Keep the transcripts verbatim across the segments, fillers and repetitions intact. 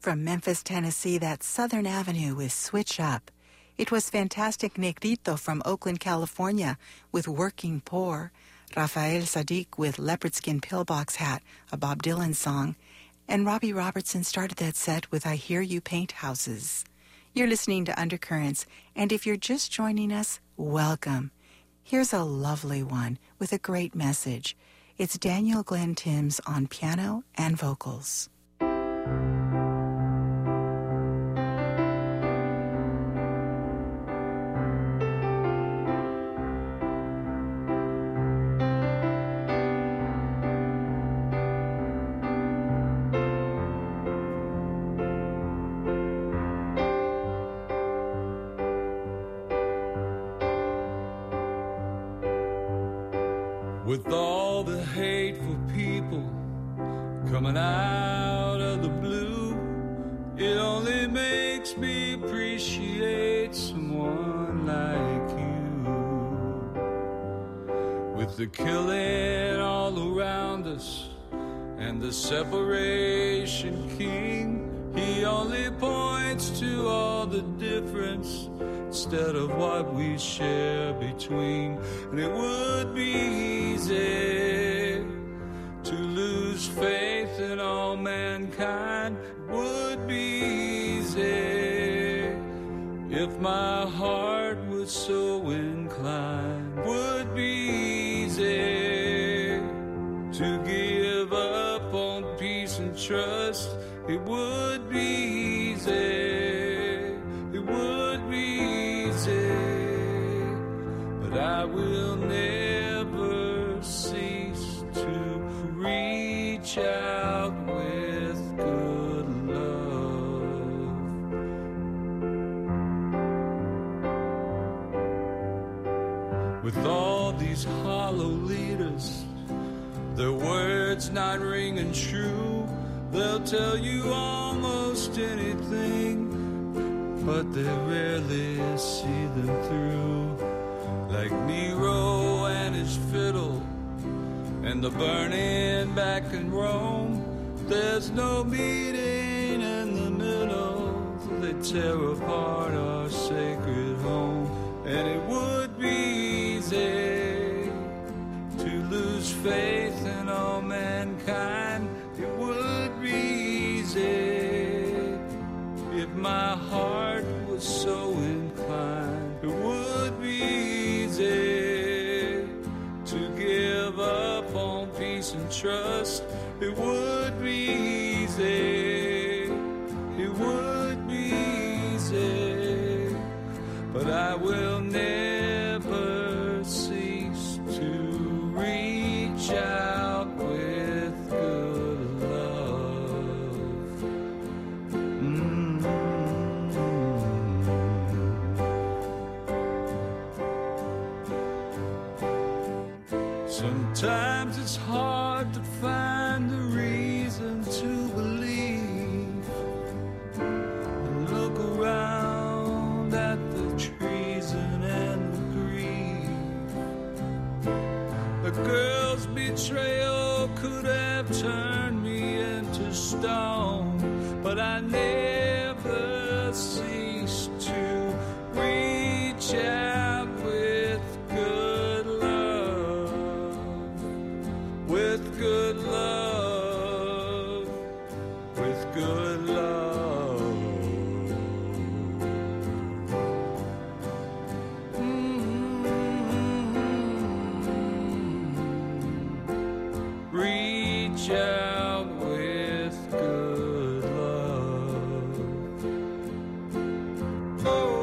From Memphis, Tennessee, that's Southern Avenue with Switch Up. It was Fantastic Negrito from Oakland, California with Working Poor. Rafael Sadiq with Leopard Skin Pillbox Hat, a Bob Dylan song. And Robbie Robertson started that set with I Hear You Paint Houses. You're listening to Undercurrents, and if you're just joining us, welcome. Here's a lovely one with a great message. It's Daniel Glenn Timms on piano and vocals. With all the hateful people coming out of the blue, it only makes me appreciate someone like you. With the killing all around us and the separation king, he only points to all the difference instead of what we share between. And it would be easy to lose faith in all mankind. It would be easy if my heart was so inclined. It would be easy to give up on peace and trust. It would be easy. It would be easy. But I will never cease to reach out with good love. With all these hollow leaders, their words not ringing true, they'll tell you almost anything, but they rarely see them through. Like Nero and his fiddle and the burning back in Rome, there's no meeting in the middle. They tear apart our sacred home. And it would be easy to lose faith in all mankind. It would be easy if my heart was so inclined. It would be easy to give up on peace and trust. It would be easy. It would be easy. But I will never cease to reach out with good love. Mm-hmm. Sometimes it's hard to find a reason to believe, and look around at the treason and the grief. A girl's betrayal could have turned me into stone, but I never ceased to reach out with good love, with good love, with good love. Mm-hmm. Reach out with good love. Oh.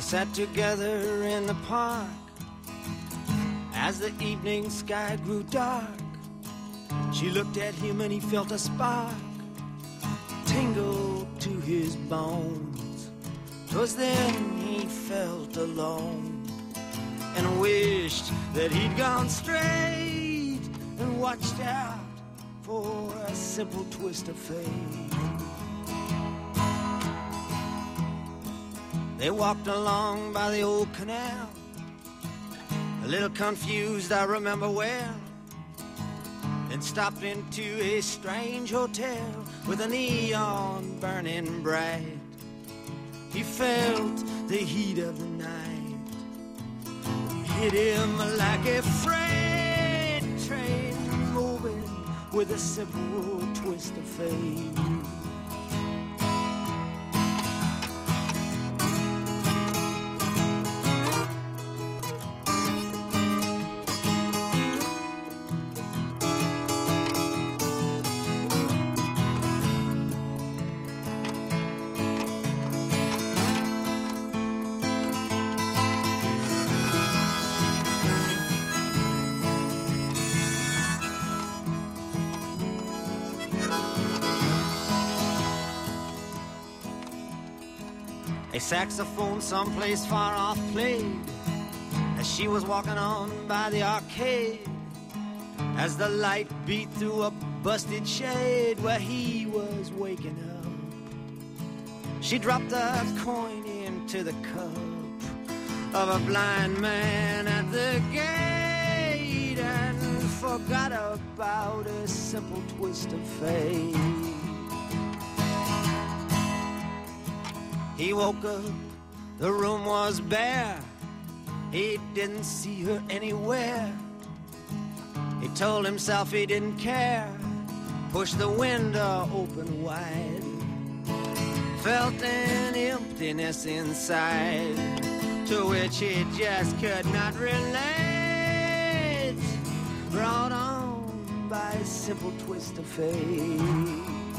sat together in the park as the evening sky grew dark. She looked at him and he felt a spark tingle to his bones. 'Twas then he felt alone and wished that he'd gone straight and watched out for a simple twist of fate. They walked along by the old canal, a little confused, I remember well, and stopped into a strange hotel with a neon burning bright. He felt the heat of the night. It hit him like a freight train moving with a simple twist of fate. A saxophone someplace far off played as she was walking on by the arcade, as the light beat through a busted shade where he was waking up. She dropped a coin into the cup of a blind man at the gate and forgot about a simple twist of fate. He woke up, the room was bare. He didn't see her anywhere. He told himself he didn't care, pushed the window open wide, felt an emptiness inside to which he just could not relate, brought on by a simple twist of fate.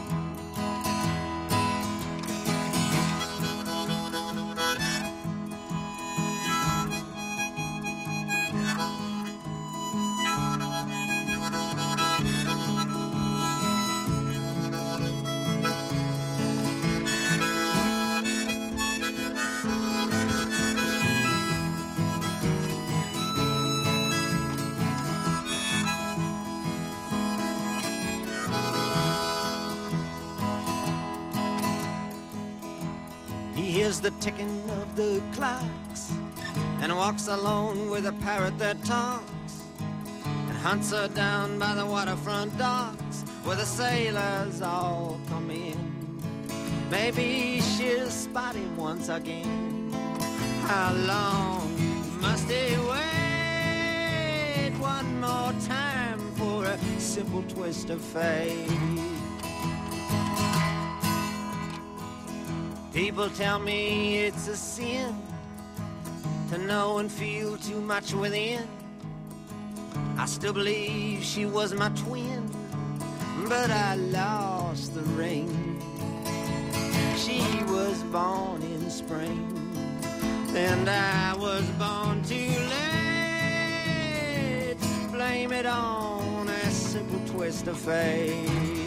Hears the ticking of the clocks and walks alone with a parrot that talks and hunts her down by the waterfront docks where the sailors all come in. Maybe she'll spot him once again. How long must he wait one more time for a simple twist of fate? People tell me it's a sin to know and feel too much within. I still believe she was my twin, but I lost the ring. She was born in spring, and I was born too late. Blame it on a simple twist of fate.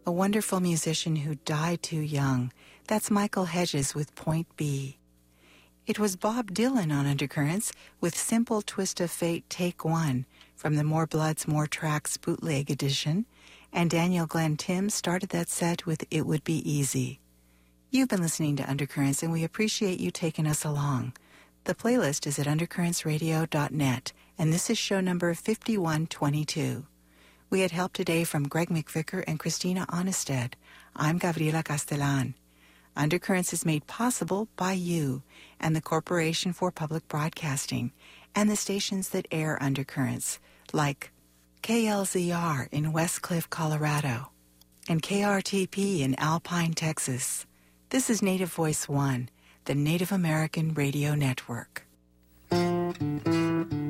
a wonderful musician who died too young. That's Michael Hedges with Point B. It was Bob Dylan on Undercurrents with Simple Twist of Fate Take One from the More Bloods, More Tracks bootleg edition, and Daniel Glenn Tim started that set with It Would Be Easy. You've been listening to Undercurrents, and we appreciate you taking us along. The playlist is at undercurrents radio dot net, and this is show number fifty-one twenty-two. We had help today from Greg McVicker and Christina Onnested. I'm Gabriela Castellan. Undercurrents is made possible by you and the Corporation for Public Broadcasting and the stations that air Undercurrents, like K L Z R in West Cliff, Colorado, and K R T P in Alpine, Texas. This is Native Voice One, the Native American Radio Network.